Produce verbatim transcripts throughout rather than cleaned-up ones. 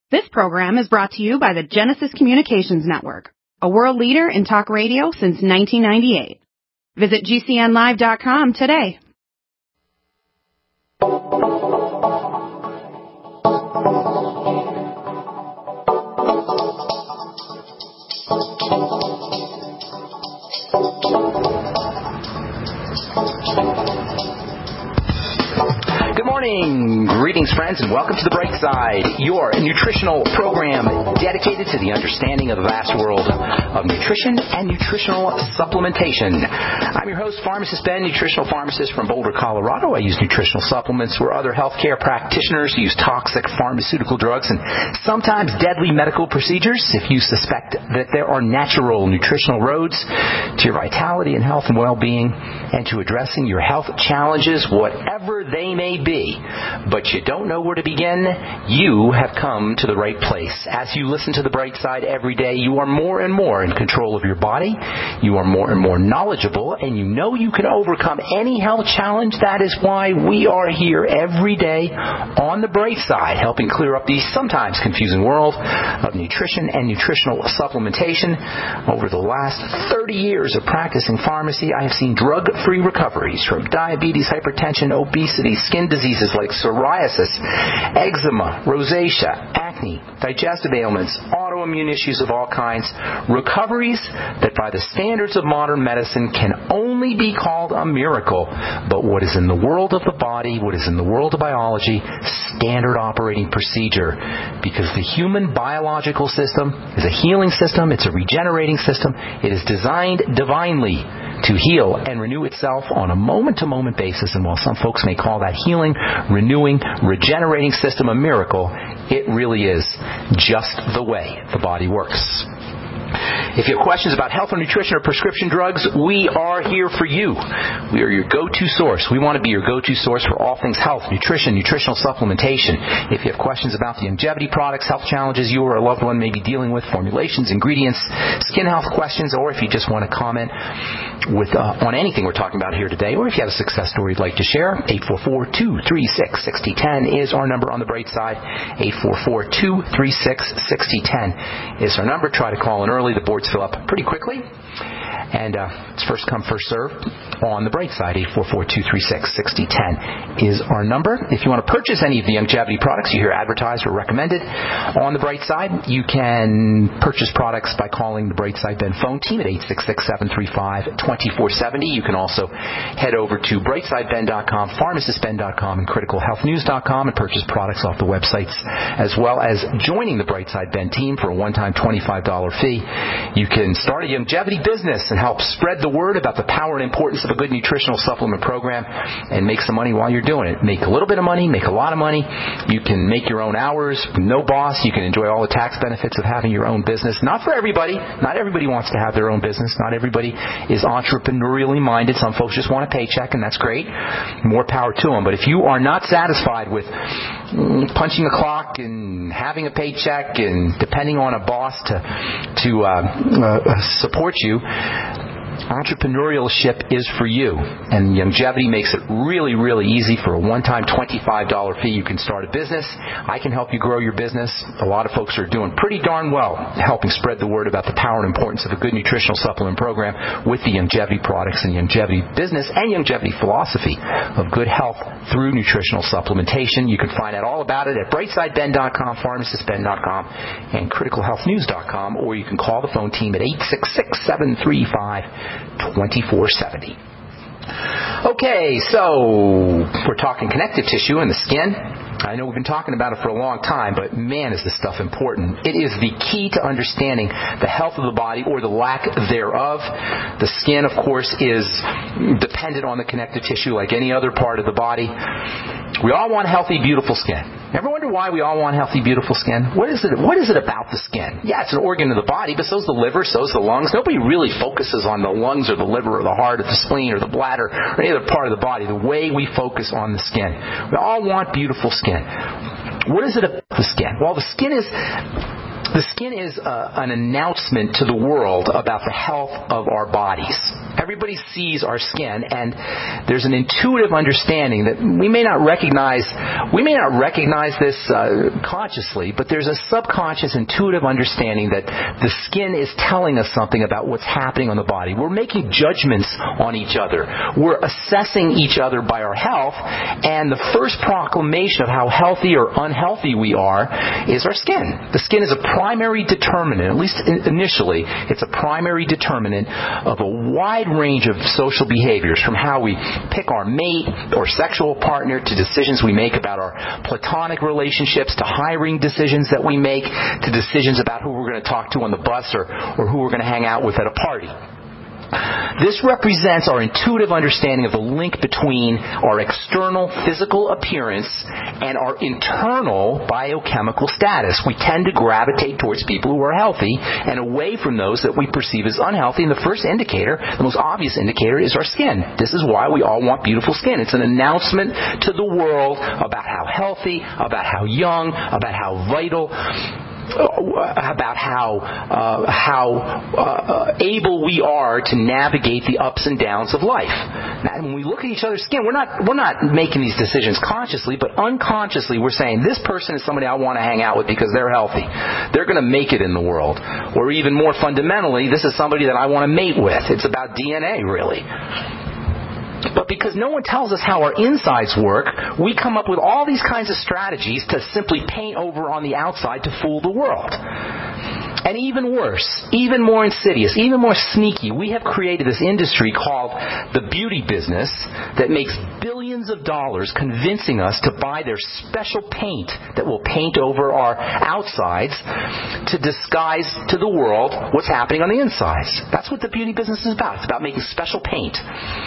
This program is brought to you by the Genesis Communications Network, a world leader in talk radio since nineteen ninety-eight. Visit G C N live dot com today. Good morning. Greetings, friends, and welcome to The Bright Side, your nutritional program dedicated to the understanding of the vast world of nutrition and nutritional supplementation. I'm your host, Pharmacist Ben, nutritional pharmacist from Boulder, Colorado. I use nutritional supplements where other healthcare practitioners use toxic pharmaceutical drugs and sometimes deadly medical procedures. If you suspect that there are natural nutritional roads to your vitality and health and well-being and to addressing your health challenges, whatever they may be, but you don't know where to begin, you have come to the right place. As you listen to The Bright Side every day, you are more and more in control of your body. You are more and more knowledgeable, and you know you can overcome any health challenge. That is why we are here every day on The Bright Side, helping clear up the sometimes confusing world of nutrition and nutritional supplementation. Over the last thirty years of practicing pharmacy, I have seen drug-free recoveries from diabetes, hypertension, obesity, skin diseases like psoriasis, eczema, rosacea, acne, digestive ailments, autoimmune issues of all kinds, recoveries that by the standards of modern medicine can only be called a miracle. But what is in the world of the body, what is in the world of biology, standard operating procedure. Because the human biological system is a healing system, it's a regenerating system, it is designed divinely to heal and renew itself on a moment-to-moment basis. And while some folks may call that healing, renewing, regenerating system a miracle, it really is just the way the body works. If you have questions about health or nutrition or prescription drugs, we are here for you. We are your go-to source. We want to be your go-to source for all things health, nutrition, nutritional supplementation. If you have questions about the longevity products, health challenges you or a loved one may be dealing with, formulations, ingredients, skin health questions, or if you just want to comment with uh, on anything we're talking about here today, or if you have a success story you'd like to share, eight four four, two three six, six zero one zero is our number on the Bright Side. eight four four, two three six, six zero one zero is our number. Try to call in early. The boards fill up pretty quickly. And uh, it's first come, first serve on the Bright Side. eight four four, two three six, six zero one zero is our number. If you want to purchase any of the longevity products you hear advertised or recommended on the Bright Side, you can purchase products by calling the Bright Side Ben phone team at eight six six, seven three five, two four seven zero. You can also head over to bright side ben dot com, pharmacist ben dot com, and critical health news dot com and purchase products off the websites, as well as joining the Bright Side Ben team for a one-time twenty-five dollars fee. You can start a longevity business and help spread the word about the power and importance of a good nutritional supplement program and make some money while you're doing it. Make a little bit of money, make a lot of money. You can make your own hours, no boss. You can enjoy all the tax benefits of having your own business. Not for everybody. Not everybody wants to have their own business. Not everybody is entrepreneurially minded. Some folks just want a paycheck, and that's great. More power to them. But if you are not satisfied with punching the clock and having a paycheck and depending on a boss to to uh, uh, support you, entrepreneurship is for you, and longevity makes it really, really easy. For a one-time twenty-five dollars fee, you can start a business. I can help you grow your business. A lot of folks are doing pretty darn well helping spread the word about the power and importance of a good nutritional supplement program with the longevity products and longevity business and longevity philosophy of good health through nutritional supplementation. You can find out all about it at bright side ben dot com, pharmacist ben dot com, and critical health news dot com, or you can call the phone team at eight six six, seven three five, two four seven zero. Okay, so we're talking connective tissue and the skin. I know we've been talking about it for a long time, but man, is this stuff important. It is the key to understanding the health of the body or the lack thereof. The skin, of course, is dependent on the connective tissue like any other part of the body. We all want healthy, beautiful skin. Ever wonder why we all want healthy, beautiful skin? What is it? What is it about the skin? Yeah, it's an organ of the body, but so's the liver, so's the lungs. Nobody really focuses on the lungs or the liver or the heart or the spleen or the bladder or any other part of the body the way we focus on the skin. We all want beautiful skin. What is it about the skin? Well, the skin is The skin is uh, an announcement to the world about the health of our bodies. Everybody sees our skin, and there's an intuitive understanding that we may not recognize. We may not recognize this uh, consciously, but there's a subconscious, intuitive understanding that the skin is telling us something about what's happening on the body. We're making judgments on each other. We're assessing each other by our health, and the first proclamation of how healthy or unhealthy we are is our skin. The skin is a primary determinant, at least initially, it's a primary determinant of a wide range of social behaviors, from how we pick our mate or sexual partner to decisions we make about our platonic relationships, to hiring decisions that we make, to decisions about who we're going to talk to on the bus or, or who we're going to hang out with at a party. This represents our intuitive understanding of the link between our external physical appearance and our internal biochemical status. We tend to gravitate towards people who are healthy and away from those that we perceive as unhealthy. And the first indicator, the most obvious indicator, is our skin. This is why we all want beautiful skin. It's an announcement to the world about how healthy, about how young, about how vital, about how uh, how uh, able we are to navigate the ups and downs of life. Now, when we look at each other's skin, we're not we're not making these decisions consciously, but unconsciously we're saying, this person is somebody I want to hang out with because they're healthy. They're going to make it in the world. Or even more fundamentally, this is somebody that I want to mate with. It's about D N A, really. But because no one tells us how our insides work, we come up with all these kinds of strategies to simply paint over on the outside to fool the world. And even worse, even more insidious, even more sneaky, we have created this industry called the beauty business that makes billions of dollars convincing us to buy their special paint that will paint over our outsides to disguise to the world what's happening on the insides. That's what the beauty business is about. It's about making special paint.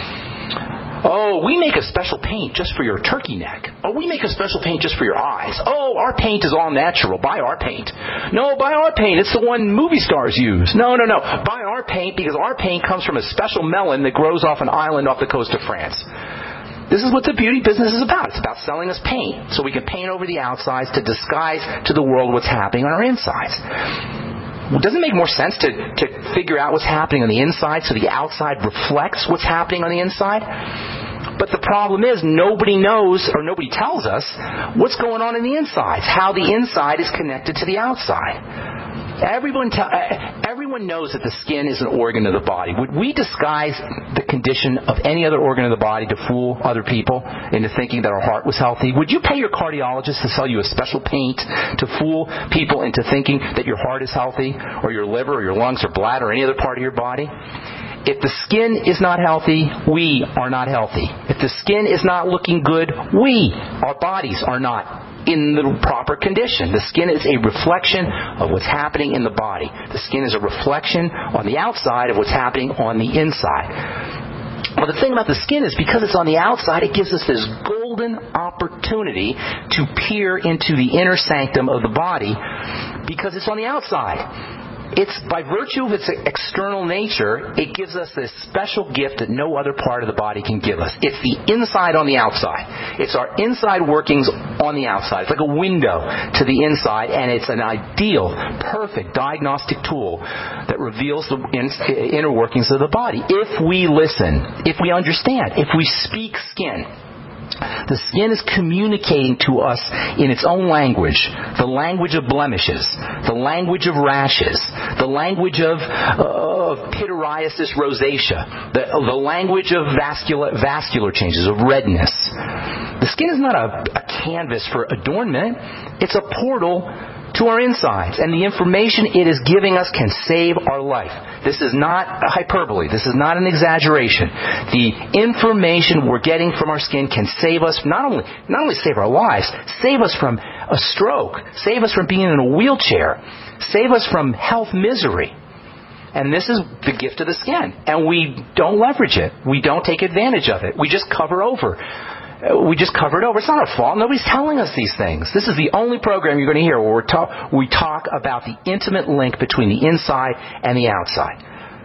Oh, we make a special paint just for your turkey neck. Oh, we make a special paint just for your eyes. Oh, our paint is all natural. Buy our paint. No, buy our paint. It's the one movie stars use. No, no, no. Buy our paint because our paint comes from a special melon that grows off an island off the coast of France. This is what the beauty business is about. It's about selling us paint so we can paint over the outsides to disguise to the world what's happening on our insides. Well, doesn't it make more sense to, to figure out what's happening on the inside so the outside reflects what's happening on the inside? But the problem is nobody knows or nobody tells us what's going on in the insides, how the inside is connected to the outside. Everyone, te- everyone knows that the skin is an organ of the body. Would we disguise the condition of any other organ of the body to fool other people into thinking that our heart was healthy? Would you pay your cardiologist to sell you a special paint to fool people into thinking that your heart is healthy, or your liver, or your lungs, or bladder, or any other part of your body? If the skin is not healthy, we are not healthy. If the skin is not looking good, we, our bodies, are not in the proper condition. The skin is a reflection of what's happening in the body. The skin is a reflection on the outside of what's happening on the inside. Well, the thing about the skin is because it's on the outside, it gives us this golden opportunity to peer into the inner sanctum of the body because it's on the outside. It's by virtue of its external nature, it gives us this special gift that no other part of the body can give us. It's the inside on the outside. It's our inside workings on the outside. It's like a window to the inside, and it's an ideal, perfect diagnostic tool that reveals the inner workings of the body. If we listen, if we understand, if we speak skin. The skin is communicating to us in its own language, the language of blemishes, the language of rashes, the language of, uh, of pityriasis rosacea, the, the language of vascular, vascular changes, of redness. The skin is not a, a canvas for adornment. It's a portal to our insides, and the information it is giving us can save our life. This is not a hyperbole. This is not an exaggeration. The information we're getting from our skin can save us, not only not only save our lives, save us from a stroke, save us from being in a wheelchair, save us from health misery. And this is the gift of the skin. And we don't leverage it. We don't take advantage of it. We just cover over. We just cover it over. It's not our fault. Nobody's telling us these things. This is the only program you're going to hear where we're ta- we talk about the intimate link between the inside and the outside.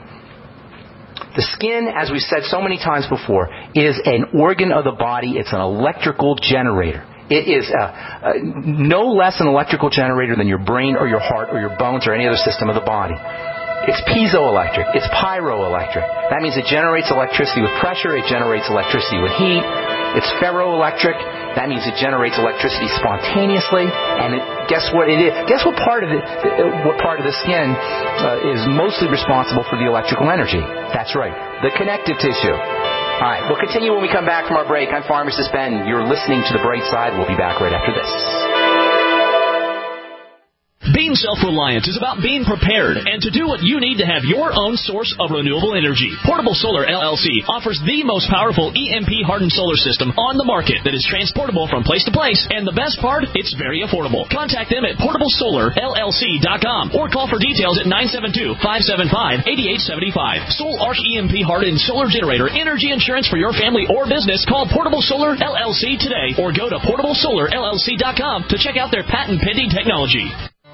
The skin, as we've said so many times before, is an organ of the body. It's an electrical generator. It is uh, uh, no less an electrical generator than your brain or your heart or your bones or any other system of the body. It's piezoelectric. It's pyroelectric. That means it generates electricity with pressure. It generates electricity with heat. It's ferroelectric. That means it generates electricity spontaneously. And it, guess what it is? Guess what part of it? What part of the skin uh, is mostly responsible for the electrical energy? That's right, the connective tissue. All right, we'll continue when we come back from our break. I'm Pharmacist Ben. You're listening to The Bright Side. We'll be back right after this. Being self-reliant is about being prepared and to do what you need to have your own source of renewable energy. Portable Solar L L C offers the most powerful E M P-hardened solar system on the market that is transportable from place to place. And the best part, it's very affordable. Contact them at portable solar L L C dot com or call for details at nine seven two, five seven five, eight eight seven five. Soul Arc E M P-hardened solar generator energy insurance for your family or business. Call Portable Solar L L C today or go to portable solar L L C dot com to check out their patent-pending technology.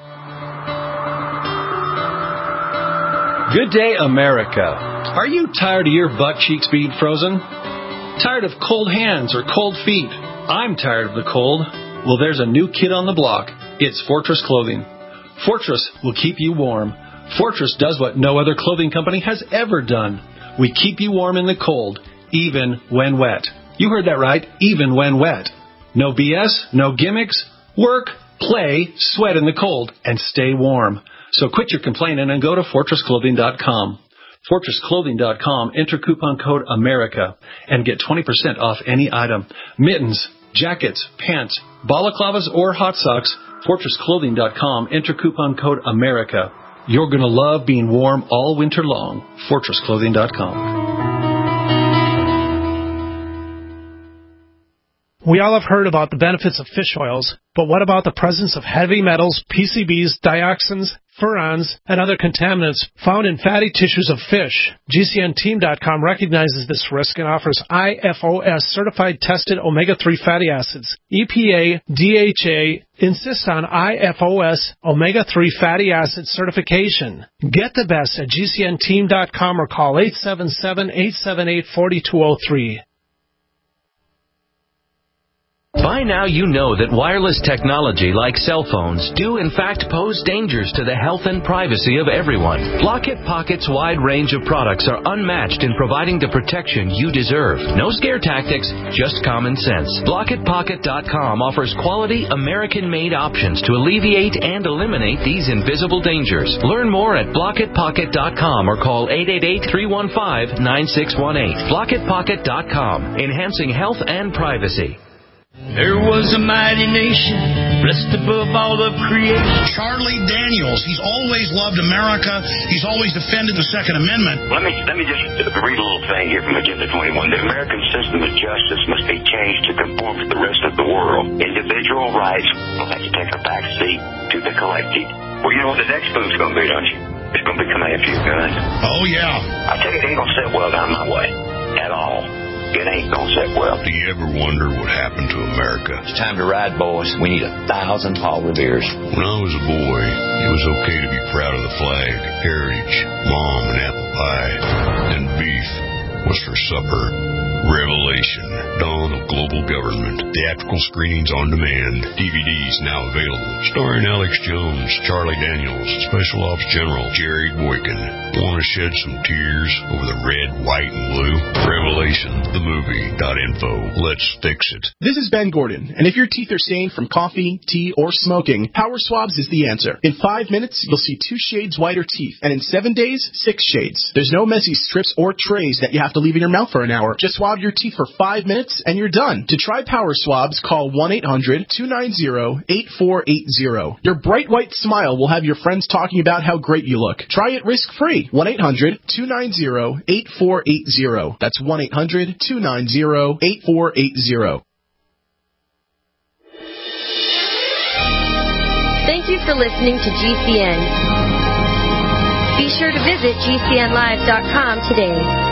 Good day, America. Are you tired of your butt cheeks being frozen? Tired of cold hands or cold feet? I'm tired of the cold. Well, there's a new kid on the block. It's Fortress Clothing. Fortress will keep you warm. Fortress does what no other clothing company has ever done. We keep you warm in the cold, even when wet. You heard that right, even when wet. No B S, no gimmicks. Work, play, sweat in the cold, and stay warm. So quit your complaining and go to fortress clothing dot com. fortress clothing dot com, enter coupon code AMERICA and get twenty percent off any item. Mittens, jackets, pants, balaclavas, or hot socks, fortress clothing dot com, enter coupon code AMERICA. You're going to love being warm all winter long. fortress clothing dot com. We all have heard about the benefits of fish oils, but what about the presence of heavy metals, P C Bs, dioxins, furans, and other contaminants found in fatty tissues of fish? G C N team dot com recognizes this risk and offers I F O S certified tested omega three fatty acids. E P A, D H A insist on I F O S omega three fatty acid certification. Get the best at G C N team dot com or call eight seven seven, eight seven eight, four two zero three. By now you know that wireless technology like cell phones do in fact pose dangers to the health and privacy of everyone. Blockit Pocket's wide range of products are unmatched in providing the protection you deserve. No scare tactics, just common sense. Blockit Pocket dot com offers quality American-made options to alleviate and eliminate these invisible dangers. Learn more at Blockit Pocket dot com or call eight eight eight, three one five, nine six one eight. Blockit Pocket dot com, enhancing health and privacy. There was a mighty nation, blessed above all of creation. Charlie Daniels, he's always loved America. He's always defended the Second Amendment. Let me let me just read a little thing here from Agenda twenty-one. The American system of justice must be changed to conform to the rest of the world. Individual rights will have to take a back seat to the collective. Well, you know what the next move's going to be, don't you? It's going to be come after your guns. Oh, yeah. I tell you, it ain't going to sit well down my way at all. It ain't gonna sit well. Do you ever wonder what happened to America? It's time to ride, boys. We need a thousand Paul Revere's. When I was a boy, it was okay to be proud of the flag, heritage, mom and apple pie, and beef was for supper. Revelation, Dawn of Global Government, theatrical screenings on demand, D V Ds now available, starring Alex Jones, Charlie Daniels, Special Ops General Jerry Boykin. Want to shed some tears over the red, white, and blue? Revelation, the movie dot info. Let's fix it. This is Ben Gordon, and if your teeth are stained from coffee, tea, or smoking, Power Swabs is the answer. In five minutes, you'll see two shades whiter teeth, and in seven days, six shades. There's no messy strips or trays that you have to leave in your mouth for an hour. Just swab your teeth for five minutes, and you're done. To try Power Swabs, call one eight hundred, two nine zero, eight four eight zero. Your bright white smile will have your friends talking about how great you look. Try it risk-free. one eight hundred, two nine zero, eight four eight zero. That's one eight hundred, two nine zero, eight four eight zero. Thank you for listening to G C N. Be sure to visit G C N live dot com today.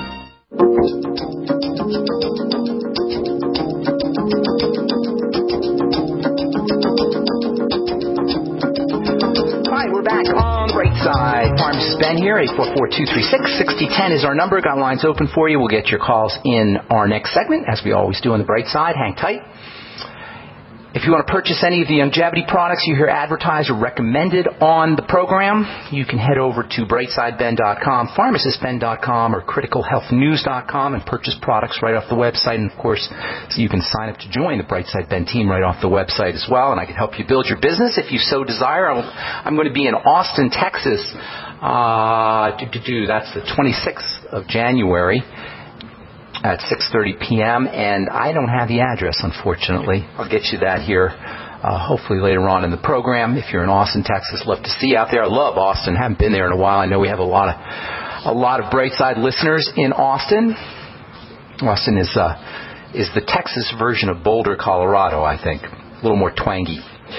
Hi, we're back on the Bright Side. Pharmacist Ben here. eight four four, two three six, six zero one zero is our number. Got lines open for you. We'll get your calls in our next segment, as we always do on the Bright Side. Hang tight. If you want to purchase any of the longevity products you hear advertised or recommended on the program, you can head over to brightside ben dot com, pharmacist ben dot com, or critical health news dot com and purchase products right off the website. And, of course, so you can sign up to join the Brightside Ben team right off the website as well, and I can help you build your business if you so desire. I'm going to be in Austin, Texas. Uh, do, do, do, that's the twenty-sixth of January. At six thirty p.m., and I don't have the address, unfortunately. I'll get you that here, uh, hopefully later on in the program. If you're in Austin, Texas, love to see you out there. I love Austin. Haven't been there in a while. I know we have a lot of a lot of Brightside listeners in Austin. Austin is uh, is the Texas version of Boulder, Colorado, I think. A little more twangy.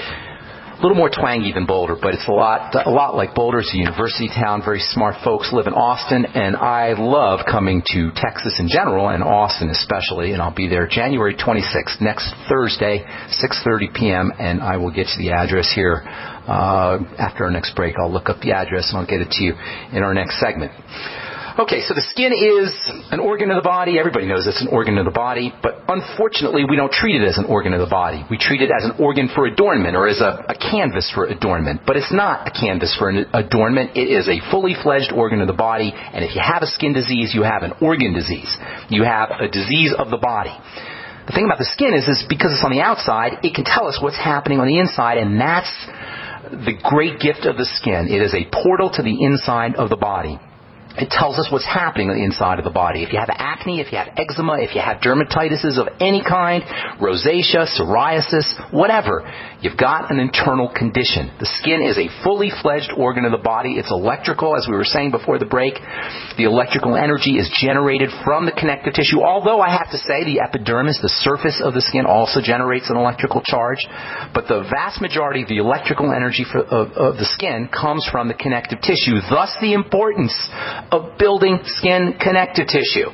A little more twangy than Boulder, but it's a lot a lot like Boulder. It's a university town. Very smart folks live in Austin, and I love coming to Texas in general, and Austin especially, and I'll be there January twenty-sixth, next Thursday, six thirty p.m., and I will get you the address here uh, after our next break. I'll look up the address, and I'll get it to you in our next segment. Okay, so the skin is an organ of the body. Everybody knows it's an organ of the body, but unfortunately we don't treat it as an organ of the body. We treat it as an organ for adornment, or as a, a canvas for adornment. But it's not a canvas for an adornment. It is a fully fledged organ of the body, and if you have a skin disease, you have an organ disease. You have a disease of the body. The thing about the skin is, is because it's on the outside, it can tell us what's happening on the inside, and that's the great gift of the skin. It is a portal to the inside of the body. It tells us what's happening on the inside of the body. If you have acne, if you have eczema, if you have dermatitis of any kind, rosacea, psoriasis, whatever, you've got an internal condition. The skin is a fully fledged organ of the body. It's electrical, as we were saying before the break. The electrical energy is generated from the connective tissue, although I have to say the epidermis, the surface of the skin, also generates an electrical charge. But the vast majority of the electrical energy for, of, of the skin comes from the connective tissue, thus the importance of building skin connective tissue.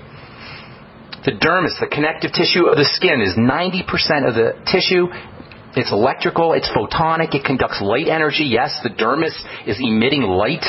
The dermis, the connective tissue of the skin, is ninety percent of the tissue. It's electrical, it's photonic, it conducts light energy. Yes, the dermis is emitting light.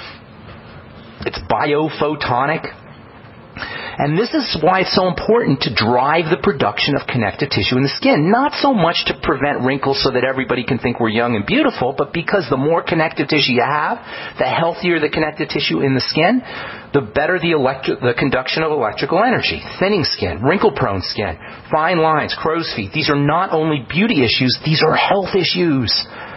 It's biophotonic. And this is why it's so important to drive the production of connective tissue in the skin. Not so much to prevent wrinkles so that everybody can think we're young and beautiful, but because the more connective tissue you have, the healthier the connective tissue in the skin, the better the, electri- the conduction of electrical energy. Thinning skin, wrinkle-prone skin, fine lines, crow's feet. These are not only beauty issues, these are health issues.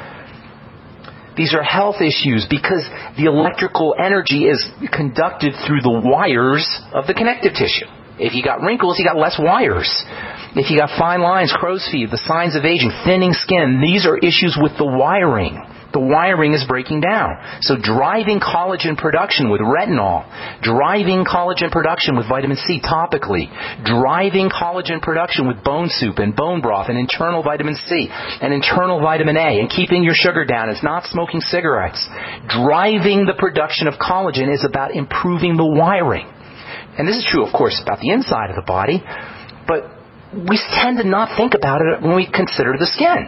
These are health issues because the electrical energy is conducted through the wires of the connective tissue. If you got wrinkles, you got less wires. If you got fine lines, crow's feet, the signs of aging, thinning skin, these are issues with the wiring. The wiring is breaking down. So driving collagen production with retinol, driving collagen production with vitamin C topically, driving collagen production with bone soup and bone broth and internal vitamin C and internal vitamin A, and keeping your sugar down is not smoking cigarettes. Driving the production of collagen is about improving the wiring. And this is true, of course, about the inside of the body, but we tend to not think about it when we consider the skin.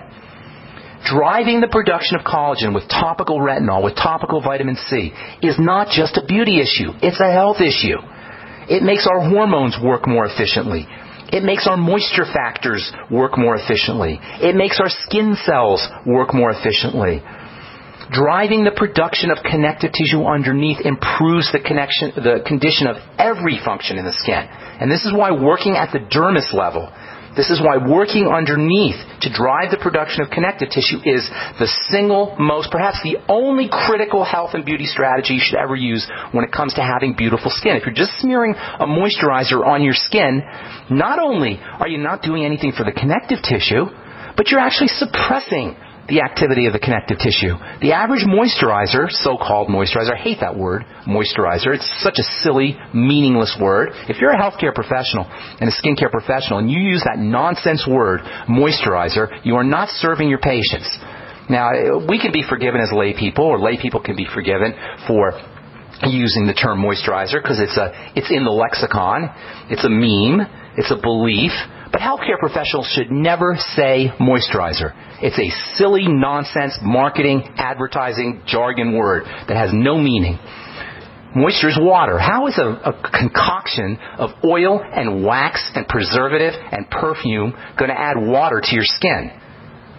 Driving the production of collagen with topical retinol, with topical vitamin C, is not just a beauty issue. It's a health issue. It makes our hormones work more efficiently. It makes our moisture factors work more efficiently. It makes our skin cells work more efficiently. Driving the production of connective tissue underneath improves the connection, the condition of every function in the skin. And this is why working at the dermis level, this is why working underneath to drive the production of connective tissue is the single most, perhaps the only critical health and beauty strategy you should ever use when it comes to having beautiful skin. If you're just smearing a moisturizer on your skin, not only are you not doing anything for the connective tissue, but you're actually suppressing the activity of the connective tissue. The average moisturizer, so-called moisturizer, I hate that word, moisturizer. It's such a silly, meaningless word. If you're a healthcare professional and a skincare professional and you use that nonsense word, moisturizer, you are not serving your patients. Now, we can be forgiven as lay people, or lay people can be forgiven for using the term moisturizer because it's a, it's in the lexicon, it's a meme, it's a belief. But healthcare professionals should never say moisturizer. It's a silly, nonsense, marketing, advertising, jargon word that has no meaning. Moisture is water. How is a, a concoction of oil and wax and preservative and perfume going to add water to your skin?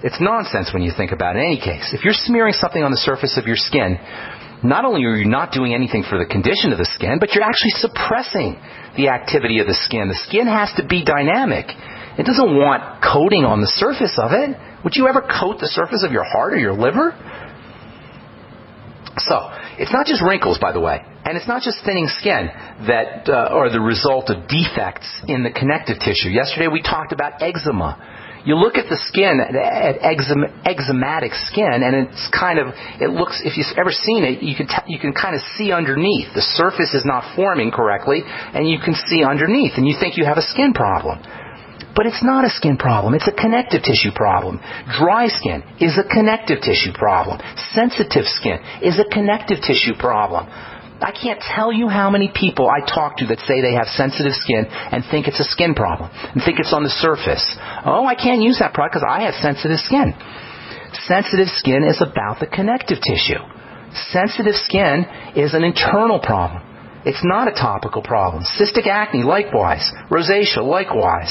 It's nonsense when you think about it. In any case, if you're smearing something on the surface of your skin, not only are you not doing anything for the condition of the skin, but you're actually suppressing the activity of the skin. The skin has to be dynamic. It doesn't want coating on the surface of it. Would you ever coat the surface of your heart or your liver? So, it's not just wrinkles, by the way, and it's not just thinning skin that uh, are the result of defects in the connective tissue. Yesterday we talked about eczema. You look at the skin, at eczema, eczematic skin, and it's kind of, it looks, if you've ever seen it, you can t- you can kind of see underneath. The surface is not forming correctly, and you can see underneath, and you think you have a skin problem. But it's not a skin problem. It's a connective tissue problem. Dry skin is a connective tissue problem. Sensitive skin is a connective tissue problem. I can't tell you how many people I talk to that say they have sensitive skin and think it's a skin problem and think it's on the surface. Oh, I can't use that product because I have sensitive skin. Sensitive skin is about the connective tissue. Sensitive skin is an internal problem. It's not a topical problem. Cystic acne, likewise. Rosacea, likewise.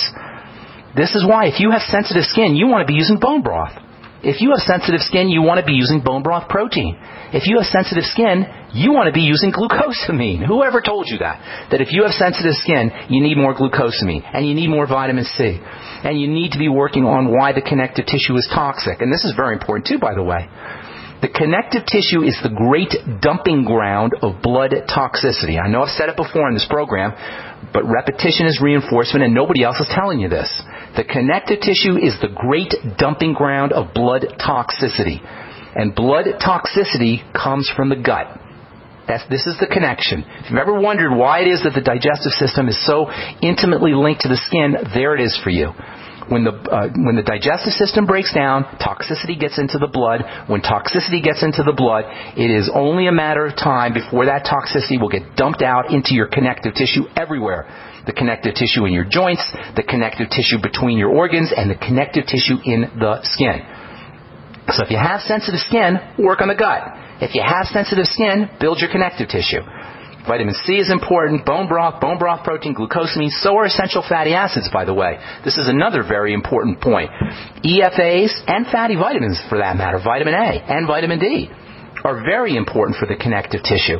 This is why if you have sensitive skin, you want to be using bone broth. If you have sensitive skin, you want to be using bone broth protein. If you have sensitive skin, you want to be using glucosamine. Whoever told you that? That if you have sensitive skin, you need more glucosamine, and you need more vitamin C, and you need to be working on why the connective tissue is toxic. And this is very important too, by the way. The connective tissue is the great dumping ground of blood toxicity. I know I've said it before in this program, but repetition is reinforcement, and nobody else is telling you this. The connective tissue is the great dumping ground of blood toxicity. And blood toxicity comes from the gut. That's, this is the connection. If you've ever wondered why it is that the digestive system is so intimately linked to the skin, there it is for you. When the uh, when the digestive system breaks down, toxicity gets into the blood. When toxicity gets into the blood, it is only a matter of time before that toxicity will get dumped out into your connective tissue everywhere. The connective tissue in your joints, the connective tissue between your organs, and the connective tissue in the skin. So if you have sensitive skin, work on the gut. If you have sensitive skin, build your connective tissue. Vitamin C is important, bone broth, bone broth protein, glucosamine. So are essential fatty acids, by the way. This is another very important point. E F As and fatty vitamins, for that matter, vitamin A and vitamin D, are very important for the connective tissue.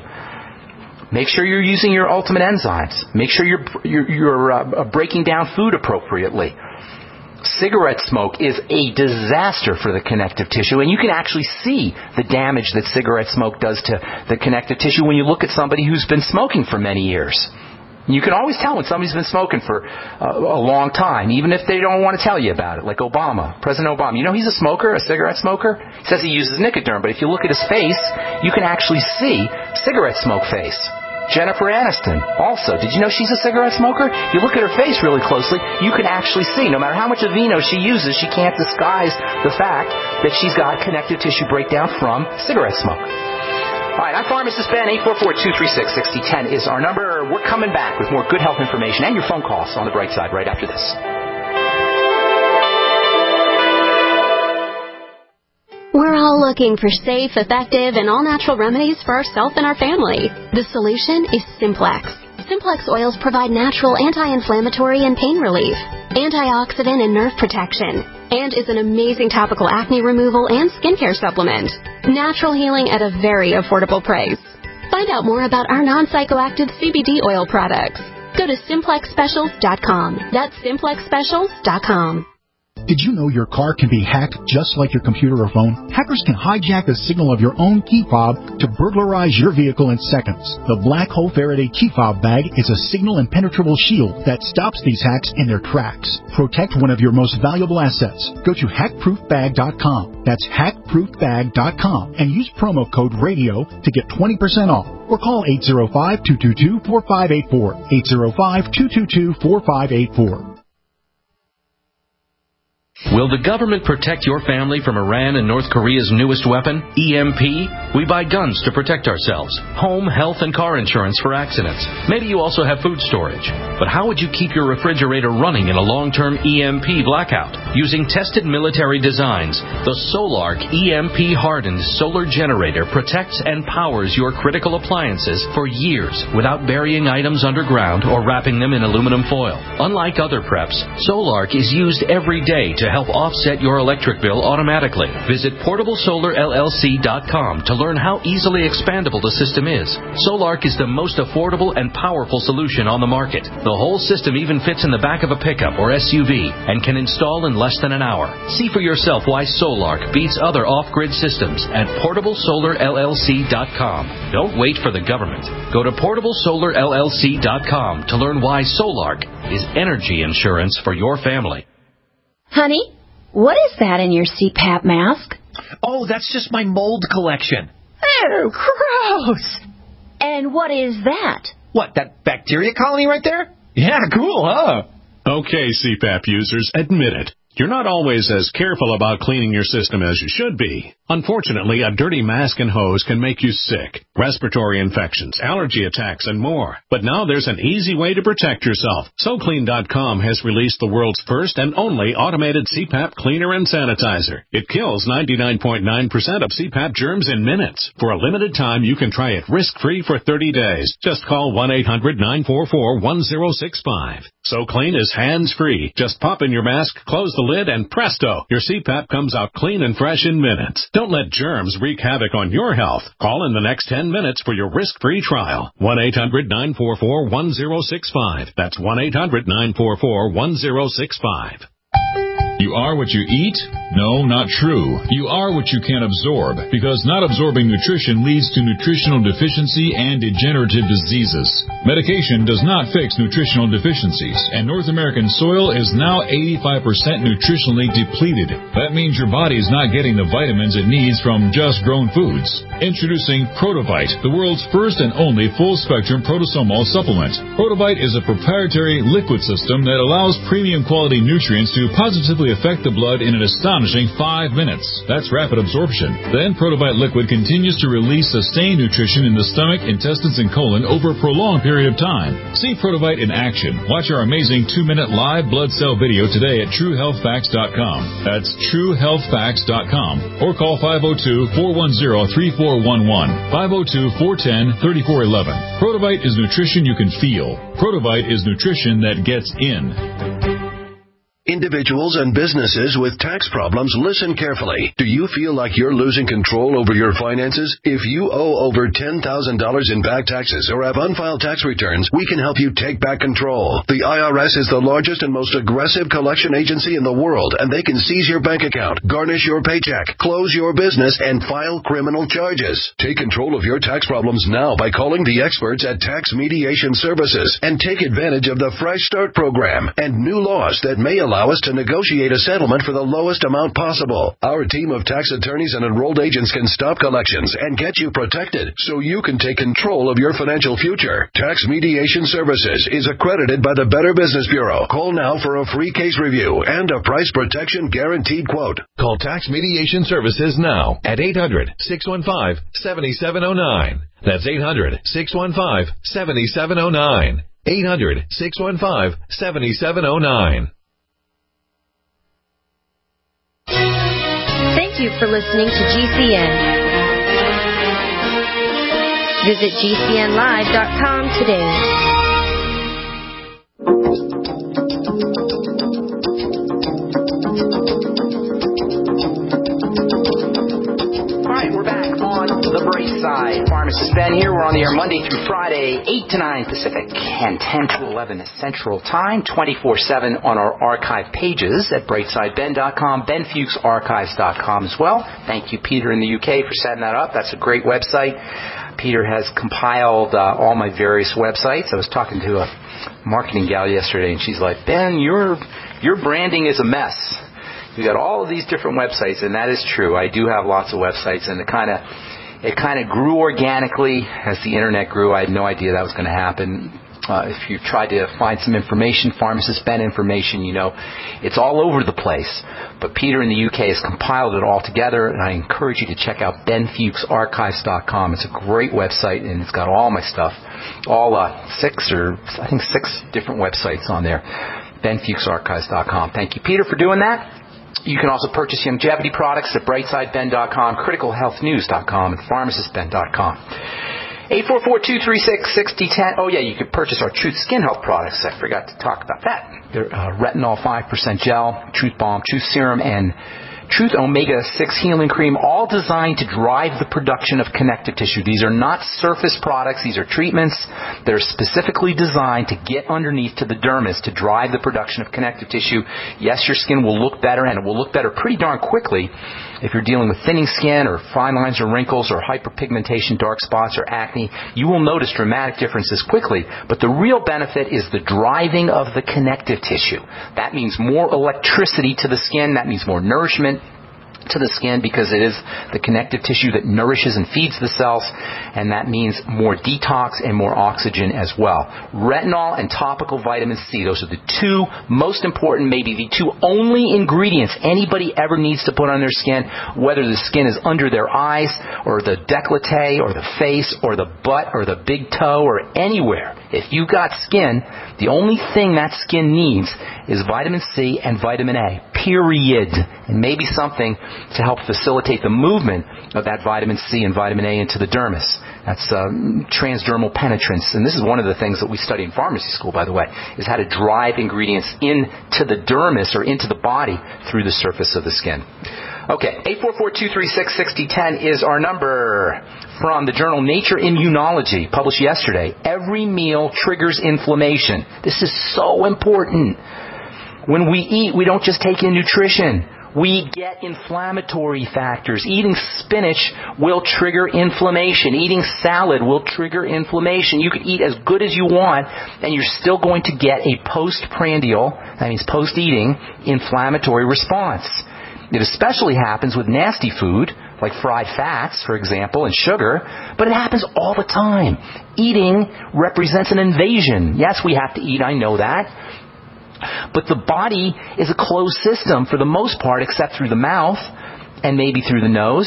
Make sure you're using your ultimate enzymes. Make sure you're, you're, you're uh, breaking down food appropriately. Cigarette smoke is a disaster for the connective tissue, and you can actually see the damage that cigarette smoke does to the connective tissue when you look at somebody who's been smoking for many years. You can always tell when somebody's been smoking for a, a long time, even if they don't want to tell you about it, like Obama, President Obama. You know he's a smoker, a cigarette smoker? He says he uses Nicoderm, but if you look at his face, you can actually see cigarette smoke face. Jennifer Aniston, also. Did you know she's a cigarette smoker? If you look at her face really closely, you can actually see, no matter how much Aveeno she uses, she can't disguise the fact that she's got connective tissue breakdown from cigarette smoke. All right, I'm Pharmacist Ben. eight four four, two three six, six zero one zero is our number. We're coming back with more good health information and your phone calls on the bright side right after this. We're all looking for safe, effective, and all-natural remedies for ourselves and our family. The solution is Simplex. Simplex oils provide natural anti-inflammatory and pain relief, antioxidant and nerve protection, and is an amazing topical acne removal and skincare supplement. Natural healing at a very affordable price. Find out more about our non-psychoactive C B D oil products. Go to simplex specials dot com. That's simplex specials dot com. Did you know your car can be hacked just like your computer or phone? Hackers can hijack the signal of your own key fob to burglarize your vehicle in seconds. The Black Hole Faraday key fob bag is a signal impenetrable shield that stops these hacks in their tracks. Protect one of your most valuable assets. Go to hack proof bag dot com. That's hack proof bag dot com and use promo code RADIO to get twenty percent off. Or call eight zero five, two two two, four five eight four. eight zero five, two two two, four five eight four. Will the government protect your family from Iran and North Korea's newest weapon, E M P? We buy guns to protect ourselves, home, health, and car insurance for accidents. Maybe you also have food storage. But how would you keep your refrigerator running in a long-term E M P blackout? Using tested military designs, the Solark E M P-hardened solar generator protects and powers your critical appliances for years without burying items underground or wrapping them in aluminum foil. Unlike other preps, Solark is used every day to help offset your electric bill automatically. Visit portable solar L L C dot com to learn how easily expandable the system is. Solark is the most affordable and powerful solution on the market. The whole system even fits in the back of a pickup or S U V and can install in less than an hour. See for yourself why Solark beats other off-grid systems at portable solar L L C dot com. Don't wait for the government. Go to portable solar L L C dot com to learn why Solark is energy insurance for your family. Honey, what is that in your C PAP mask? Oh, that's just my mold collection. Oh, gross. And what is that? What, that bacteria colony right there? Yeah, cool, huh? Okay, C PAP users, admit it. You're not always as careful about cleaning your system as you should be. Unfortunately, a dirty mask and hose can make you sick, respiratory infections, allergy attacks, and more. But now there's an easy way to protect yourself. So Clean dot com has released the world's first and only automated C PAP cleaner and sanitizer. It kills ninety-nine point nine percent of C PAP germs in minutes. For a limited time, you can try it risk-free for thirty days. Just call one eight hundred nine four four one zero six five. So Clean is hands-free. Just pop in your mask, close the lid, and presto, your C PAP comes out clean and fresh in minutes. Don't let germs wreak havoc on your health. Call in the next ten minutes for your risk-free trial. one eight hundred nine four four one zero six five. That's one eight hundred nine four four one zero six five. You are what you eat? No, not true. You are what you can absorb, because not absorbing nutrition leads to nutritional deficiency and degenerative diseases. Medication does not fix nutritional deficiencies, and North American soil is now eighty-five percent nutritionally depleted. That means your body is not getting the vitamins it needs from just grown foods. Introducing Protovite, the world's first and only full-spectrum protosomal supplement. Protovite is a proprietary liquid system that allows premium quality nutrients to positively affect the blood in an astonishing five minutes. That's rapid absorption. Then Protovite liquid continues to release sustained nutrition in the stomach, intestines, and colon over a prolonged period of time. See Protovite in action. Watch our amazing two-minute live blood cell video today at true health facts dot com. That's true health facts dot com. Or call five oh two, four one zero, three four one one, five oh two, four one zero, three four one one. Protovite is nutrition you can feel. Protovite is nutrition that gets in. Individuals and businesses with tax problems, listen carefully. Do you feel like you're losing control over your finances? If you owe over ten thousand dollars in back taxes or have unfiled tax returns, we can help you take back control. The I R S is the largest and most aggressive collection agency in the world, and they can seize your bank account, garnish your paycheck, close your business, and file criminal charges. Take control of your tax problems now by calling the experts at Tax Mediation Services and take advantage of the Fresh Start program and new laws that may allow Allow us to negotiate a settlement for the lowest amount possible. Our team of tax attorneys and enrolled agents can stop collections and get you protected so you can take control of your financial future. Tax Mediation Services is accredited by the Better Business Bureau. Call now for a free case review and a price protection guaranteed quote. Call Tax Mediation Services now at eight hundred, six one five, seven seven zero nine. That's eight hundred, six one five, seven seven zero nine. eight hundred, six one five, seven seven zero nine. Thank you for listening to G C N. Visit G C N live dot com today. All right, we're back on the bright side. Pharmacist Ben here. We're on the air Monday through Friday, eight to nine Pacific and ten to eleven Central Time, twenty-four seven on our archive pages at brightside ben dot com, ben fuchs archives dot com as well. Thank you, Peter, in the U K, for setting that up. That's a great website. Peter has compiled uh, all my various websites. I was talking to a marketing gal yesterday, and she's like, Ben, your your branding is a mess. You got all of these different websites, and that is true. I do have lots of websites, and it kind of it kind of grew organically as the internet grew. I had no idea that was going to happen. Uh, if you tried to find some information, Pharmacist Ben information, you know, it's all over the place. But Peter in the U K has compiled it all together, and I encourage you to check out ben fuchs archives dot com. It's a great website, and it's got all my stuff, all uh, six or I think six different websites on there. ben fuchs archives dot com. Thank you, Peter, for doing that. You can also purchase longevity products at brightside ben dot com, critical health news dot com, and pharmacist ben dot com. eight four four, two three six, six zero one zero. Oh, yeah, you can purchase our Truth Skin Health products. I forgot to talk about that. They're uh, Retinol five percent Gel, Truth Balm, Truth Serum, and Truth Omega six Healing Cream, all designed to drive the production of connective tissue. These are not surface products. These are treatments that are specifically designed to get underneath to the dermis to drive the production of connective tissue. Yes, your skin will look better, and it will look better pretty darn quickly if you're dealing with thinning skin or fine lines or wrinkles or hyperpigmentation, dark spots, or acne. You will notice dramatic differences quickly, but the real benefit is the driving of the connective tissue. That means more electricity to the skin. That means more nourishment to the skin, because it is the connective tissue that nourishes and feeds the cells, and that means more detox and more oxygen as well. Retinol and topical vitamin C, those are the two most important, maybe the two only ingredients anybody ever needs to put on their skin, whether the skin is under their eyes or the décolleté or the face or the butt or the big toe or anywhere. If you've got skin, the only thing that skin needs is vitamin C and vitamin A, period. And maybe something to help facilitate the movement of that vitamin C and vitamin A into the dermis. That's um, transdermal penetrance. And this is one of the things that we study in pharmacy school, by the way, is how to drive ingredients into the dermis or into the body through the surface of the skin. Okay, eight four four, two three six, six zero one zero is our number from the journal Nature Immunology, published yesterday. Every meal triggers inflammation. This is so important. When we eat, we don't just take in nutrition. We get inflammatory factors. Eating spinach will trigger inflammation. Eating salad will trigger inflammation. You can eat as good as you want, and you're still going to get a postprandial, that means post-eating, inflammatory response. It especially happens with nasty food, like fried fats, for example, and sugar, but it happens all the time. Eating represents an invasion. Yes, we have to eat, I know that. But the body is a closed system for the most part, except through the mouth and maybe through the nose.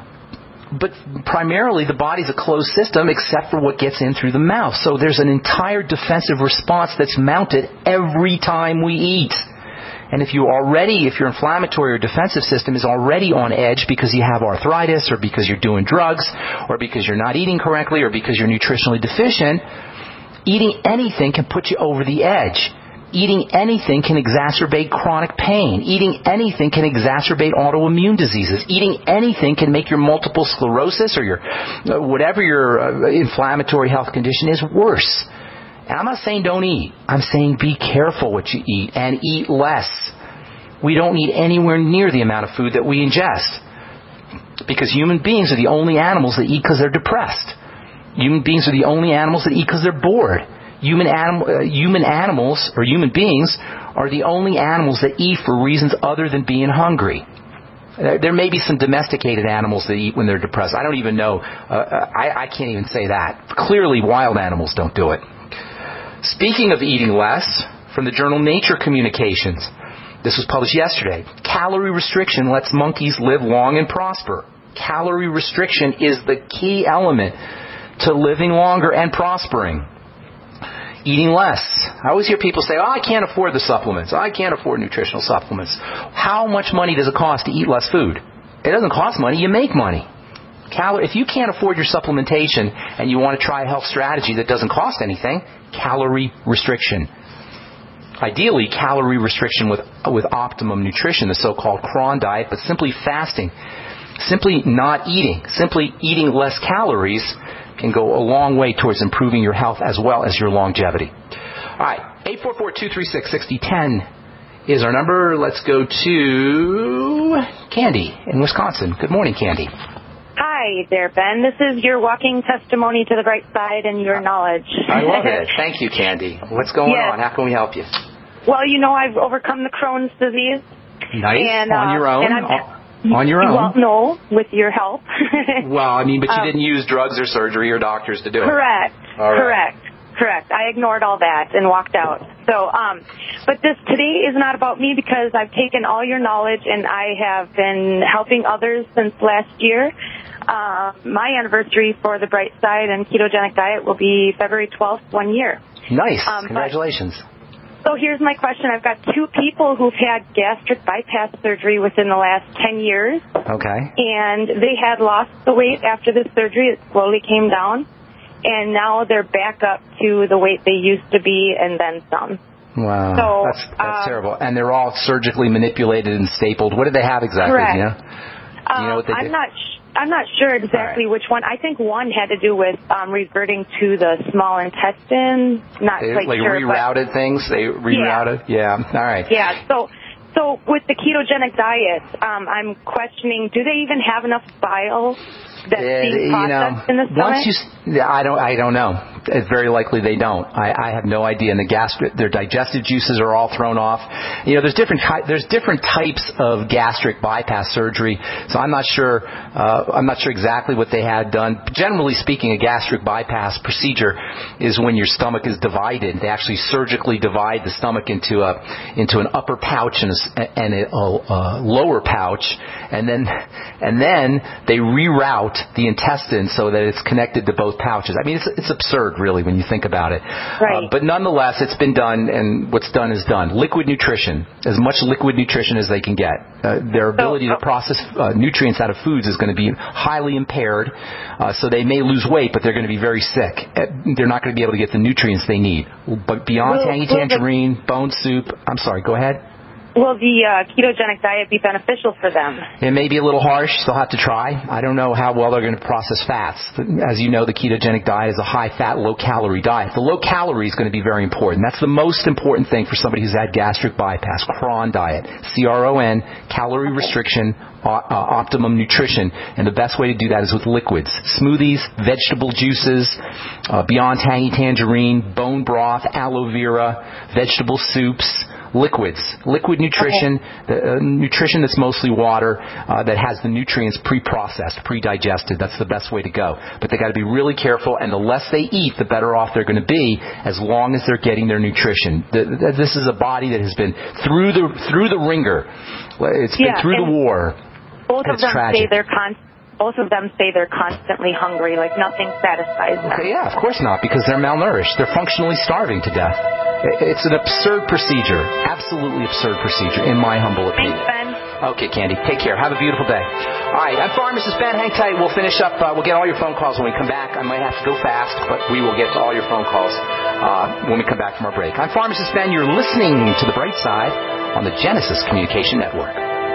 But primarily the body's a closed system except for what gets in through the mouth. So there's an entire defensive response that's mounted every time we eat. And if you already, if your inflammatory or defensive system is already on edge because you have arthritis or because you're doing drugs or because you're not eating correctly or because you're nutritionally deficient, eating anything can put you over the edge. Eating anything can exacerbate chronic pain. Eating anything can exacerbate autoimmune diseases. Eating anything can make your multiple sclerosis or your whatever your uh, inflammatory health condition is worse. And I'm not saying don't eat. I'm saying be careful what you eat and eat less. We don't need anywhere near the amount of food that we ingest, because human beings are the only animals that eat because they're depressed. Human beings are the only animals that eat because they're bored. Human, anim- uh, human animals, or human beings, are the only animals that eat for reasons other than being hungry. Uh, there may be some domesticated animals that eat when they're depressed. I don't even know. Uh, I, I can't even say that. Clearly, wild animals don't do it. Speaking of eating less, from the journal Nature Communications, this was published yesterday. Calorie restriction lets monkeys live long and prosper. Calorie restriction is the key element to living longer and prospering. Eating less. I always hear people say, oh, I can't afford the supplements. I can't afford nutritional supplements. How much money does it cost to eat less food? It doesn't cost money. You make money. Cal- if you can't afford your supplementation and you want to try a health strategy that doesn't cost anything, calorie restriction. Ideally, calorie restriction with, with optimum nutrition, the so-called cron diet, but simply fasting. Simply not eating. Simply eating less calories can go a long way towards improving your health as well as your longevity. All right, eight four four, two three six, six zero one zero is our number. Let's go to Candy in Wisconsin. Good morning, Candy. Hi there, Ben. This is your walking testimony to the bright side and your knowledge. I love it. Thank you, Candy. What's going yes. on? How can we help you? Well, you know, I've overcome the Crohn's disease. Nice. And, on uh, your own? And I'm, On your own? Well, no, with your help. Well, I mean, but you um, didn't use drugs or surgery or doctors to do it. Correct. All right. Correct. Correct. I ignored all that and walked out. So, um, but this today is not about me, because I've taken all your knowledge and I have been helping others since last year. Uh, my anniversary for the Bright Side and ketogenic diet will be February twelfth, one year. Nice. Um, Congratulations. So here's my question. I've got two people who've had gastric bypass surgery within the last ten years. Okay. And they had lost the weight after the surgery. It slowly came down. and now they're back up to the weight they used to be and then some. Wow, so, that's, that's um, terrible. And they're all surgically manipulated and stapled. What do they have exactly? Correct. You know? Um, you know what they I'm do? not sh- I'm not sure exactly right. which one. I think one had to do with um, reverting to the small intestine. Not they, quite like sure. rerouted but, things? They rerouted? Yeah. yeah. All right. Yeah, so... So with the ketogenic diet, um, I'm questioning, do they even have enough bile that's uh, being processed you know, in the stomach? Once you, I don't, I don't know. It's very likely they don't. I, I have no idea. And the gastric, their digestive juices are all thrown off. You know, there's different there's different types of gastric bypass surgery. So I'm not sure. Uh, I'm not sure exactly what they had done. Generally speaking, a gastric bypass procedure is when your stomach is divided. They actually surgically divide the stomach into a into an upper pouch and a, and a, a lower pouch, and then and then they reroute the intestine so that it's connected to both pouches. I mean, it's it's absurd, really, when you think about it. Right. Uh, but nonetheless, it's been done, and what's done is done. Liquid nutrition, as much liquid nutrition as they can get. Uh, their ability to process uh, nutrients out of foods is going to be highly impaired, uh, so they may lose weight, but they're going to be very sick. They're not going to be able to get the nutrients they need. But beyond will, tangy will tangerine, the, bone soup, I'm sorry, go ahead. Will the uh, ketogenic diet be beneficial for them? It may be a little harsh. They'll have to try. I don't know how well they're going to process fats. As you know, the ketogenic diet is a high-fat, low-calorie diet. The low calorie is going to be very important. That's the most important thing for somebody who's had gastric bypass. C R O N diet. C R O N, calorie restriction, uh, optimum nutrition. And the best way to do that is with liquids. Smoothies, vegetable juices, uh, beyond tangy tangerine, bone broth, aloe vera, vegetable soups, liquids, liquid nutrition, okay. the, uh, nutrition that's mostly water, uh, that has the nutrients pre-processed, pre-digested. That's the best way to go. But they got to be really careful, and the less they eat, the better off they're going to be, as long as they're getting their nutrition. The, the, this is a body that has been through the through the ringer. It's been yeah, through the war. Both of them tragic. say they're con- Both of them say they're constantly hungry, like nothing satisfies them. Okay, yeah, of course not, because they're malnourished. They're functionally starving to death. It's an absurd procedure, absolutely absurd procedure, in my humble opinion. Thanks, Ben. Okay, Candy, take care. Have a beautiful day. All right, I'm Pharmacist Ben. Hang tight. We'll finish up. Uh, we'll get all your phone calls when we come back. I might have to go fast, but we will get to all your phone calls uh, when we come back from our break. I'm Pharmacist Ben. You're listening to The Bright Side on the Genesis Communication Network.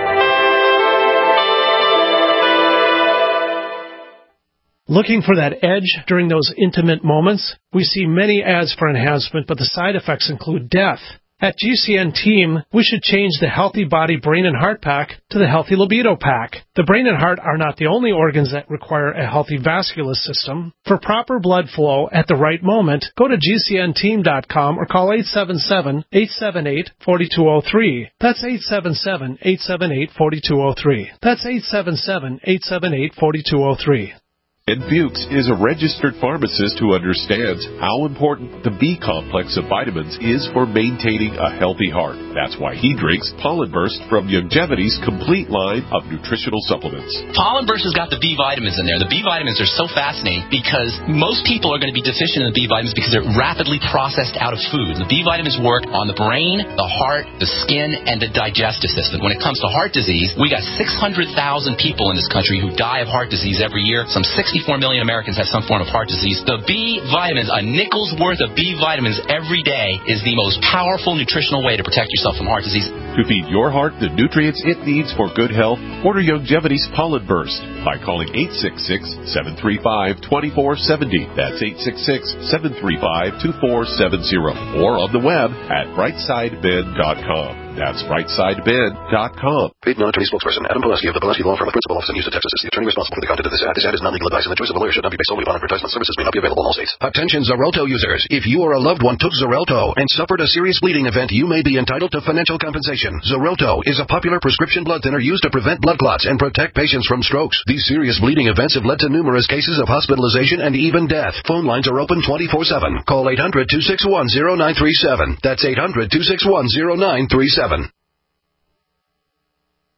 Looking for that edge during those intimate moments? We see many ads for enhancement, but the side effects include death. At G C N Team, we should change the Healthy Body Brain and Heart Pack to the Healthy Libido Pack. The brain and heart are not the only organs that require a healthy vascular system. For proper blood flow at the right moment, go to G C N team dot com or call eight seven seven, eight seven eight, four two zero three. That's eight seven seven, eight seven eight, four two zero three. That's eight seven seven, eight seven eight, four two zero three. Ed Fuchs is a registered pharmacist who understands how important the B complex of vitamins is for maintaining a healthy heart. That's why he drinks Pollen Burst from Youngevity's complete line of nutritional supplements. Pollen Burst has got the B vitamins in there. The B vitamins are so fascinating because most people are going to be deficient in the B vitamins because they're rapidly processed out of food. The B vitamins work on the brain, the heart, the skin, and the digestive system. When it comes to heart disease, we got six hundred thousand people in this country who die of heart disease every year. Some sixty-four million Americans have some form of heart disease. The B vitamins, a nickel's worth of B vitamins every day, is the most powerful nutritional way to protect yourself from heart disease. To feed your heart the nutrients it needs for good health, order Youngevity's Pollen Burst by calling eight six six, seven three five, two four seven zero. That's eight six six, seven three five, two four seven zero. Or on the web at brightside ben dot com. That's brightside ben dot com. Paid non-attorney spokesperson Adam Pileski of the Pileski Law Firm of Principal Office in Houston, Texas is the attorney responsible for the content of this ad. This ad is not legal advice, and the choice of a lawyer should not be based solely upon advertisement. Services may not be available in all states. Attention Xarelto users. If you or a loved one took Xarelto and suffered a serious bleeding event, you may be entitled to financial compensation. Xarelto is a popular prescription blood thinner used to prevent blood clots and protect patients from strokes. These serious bleeding events have led to numerous cases of hospitalization and even death. Phone lines are open twenty-four seven. Call eight hundred, two six one, zero nine three seven. That's eight hundred, two six one, zero nine three seven.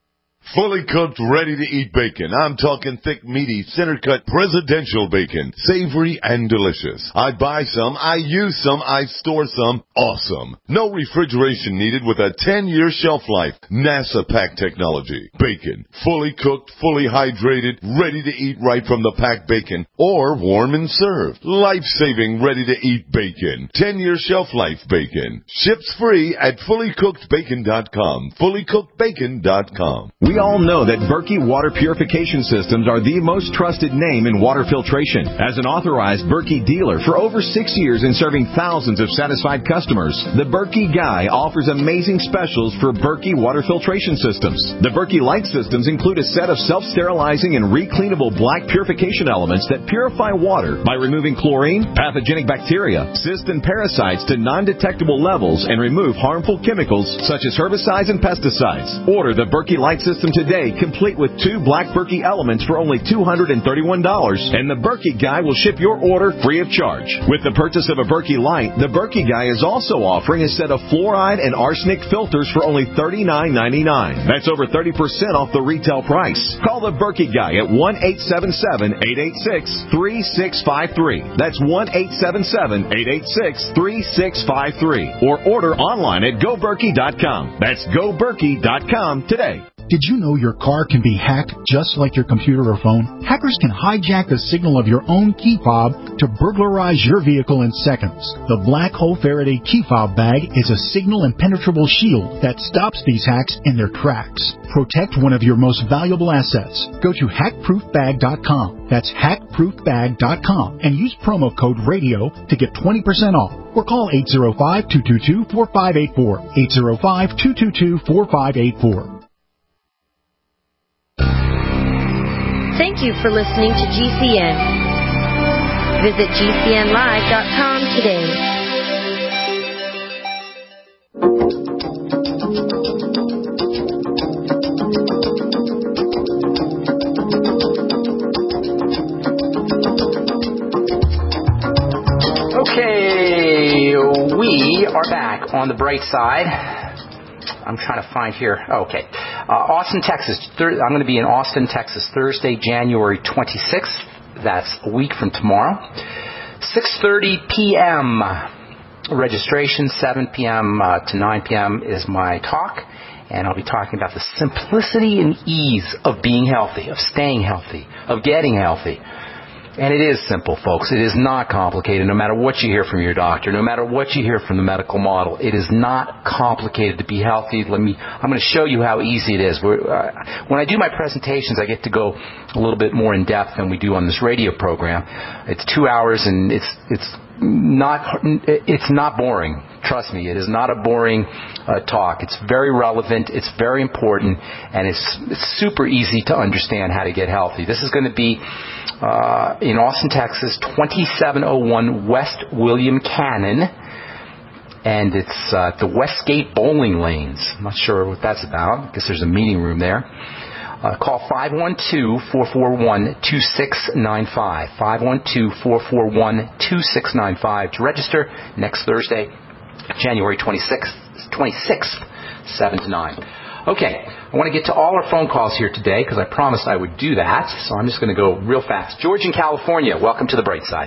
fully cooked, ready-to-eat bacon. I'm talking thick, meaty, center-cut, presidential bacon. Savory and delicious. I buy some, I use some, I store some. Awesome. No refrigeration needed with a ten-year shelf life. NASA pack technology. Bacon. Fully cooked, fully hydrated, ready to eat right from the packed bacon. Or warm and served. Life-saving, ready-to-eat bacon. ten-year shelf life bacon. Ships free at fully cooked bacon dot com. fully cooked bacon dot com. We all know that Berkey Water Purification Systems are the most trusted name in water filtration. As an authorized Berkey dealer for over six years and serving thousands of satisfied customers, the Berkey Guy offers amazing specials for Berkey Water Filtration Systems. The Berkey Light Systems include a set of self-sterilizing and recleanable black purification elements that purify water by removing chlorine, pathogenic bacteria, cysts, and parasites to non-detectable levels and remove harmful chemicals such as herbicides and pesticides. Order the Berkey Light System today, complete with two black Berkey elements for only two hundred thirty-one dollars, and the Berkey Guy will ship your order free of charge. With the purchase of a Berkey Light, the Berkey Guy is also offering a set of fluoride and arsenic filters for only thirty-nine ninety-nine. That's over thirty percent off the retail price. Call the Berkey Guy at one eight seven seven, eight eight six, three six five three. That's one eight seven seven, eight eight six, three six five three. Or order online at go berkey dot com. That's go berkey dot com today. Did you know your car can be hacked just like your computer or phone? Hackers can hijack the signal of your own key fob to burglarize your vehicle in seconds. The Black Hole Faraday key fob bag is a signal impenetrable shield that stops these hacks in their tracks. Protect one of your most valuable assets. Go to hack proof bag dot com. That's hack proof bag dot com and use promo code RADIO to get twenty percent off. Or call eight zero five, two two two, four five eight four. eight zero five, two two two, four five eight four. Thank you for listening to G C N. Visit G C N live dot com today. Okay, we are back on the bright side. I'm trying to find here. Okay. Uh, Austin, Texas. Thir- I'm going to be in Austin, Texas, Thursday, January twenty-sixth. That's a week from tomorrow. six thirty p.m. registration, seven p.m. Uh, to nine p.m. is my talk. And I'll be talking about the simplicity and ease of being healthy, of staying healthy, of getting healthy. And it is simple, folks. It is not complicated, no matter what you hear from your doctor, no matter what you hear from the medical model. It is not complicated to be healthy. Let me, I'm going to show you how easy it is. We're, uh, when I do my presentations, I get to go a little bit more in depth than we do on this radio program. It's two hours, and it's it's not it's not boring. Trust me, it is not a boring uh, talk. It's very relevant, it's very important, and it's, it's super easy to understand how to get healthy. This is going to be uh, in Austin, Texas, twenty-seven oh one West William Cannon, and it's uh, the Westgate Bowling Lanes. I'm not sure what that's about. I guess there's a meeting room there. Uh, call five one two, four four one, two six nine five, five one two, four four one, two six nine five to register next Thursday, January twenty-sixth, twenty-sixth, seven to nine. Okay, I want to get to all our phone calls here today because I promised I would do that, so I'm just going to go real fast. George in California, welcome to the Bright Side.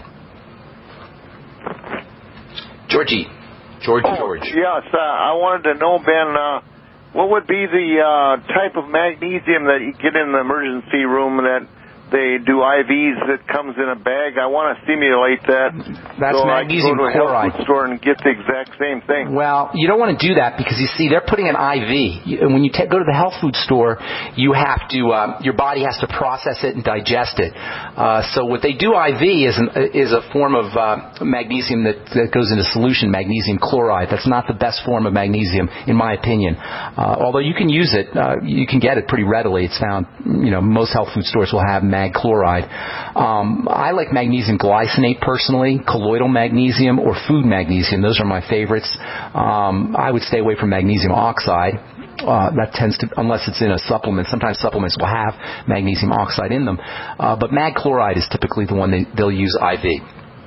Georgie. George, oh, George. Yes, uh, I wanted to know, Ben, uh, what would be the uh, type of magnesium that you get in the emergency room that they do I Vs that comes in a bag? I want to stimulate that. That's so magnesium I can go to a chloride. health food store and get the exact same thing. Well, you don't want to do that because, you see, they're putting an I V. And when you t- go to the health food store, you have to, uh, your body has to process it and digest it. Uh, so what they do I V is, an, is a form of uh, magnesium that, that goes into solution, magnesium chloride. That's not the best form of magnesium, in my opinion. Uh, although you can use it, uh, you can get it pretty readily. It's found, you know, most health food stores will have mag chloride. Um, I like magnesium glycinate personally, colloidal magnesium, or food magnesium. Those are my favorites. Um, I would stay away from magnesium oxide. Uh, that tends to, unless it's in a supplement. Sometimes supplements will have magnesium oxide in them. Uh, but mag chloride is typically the one they, they'll use I V.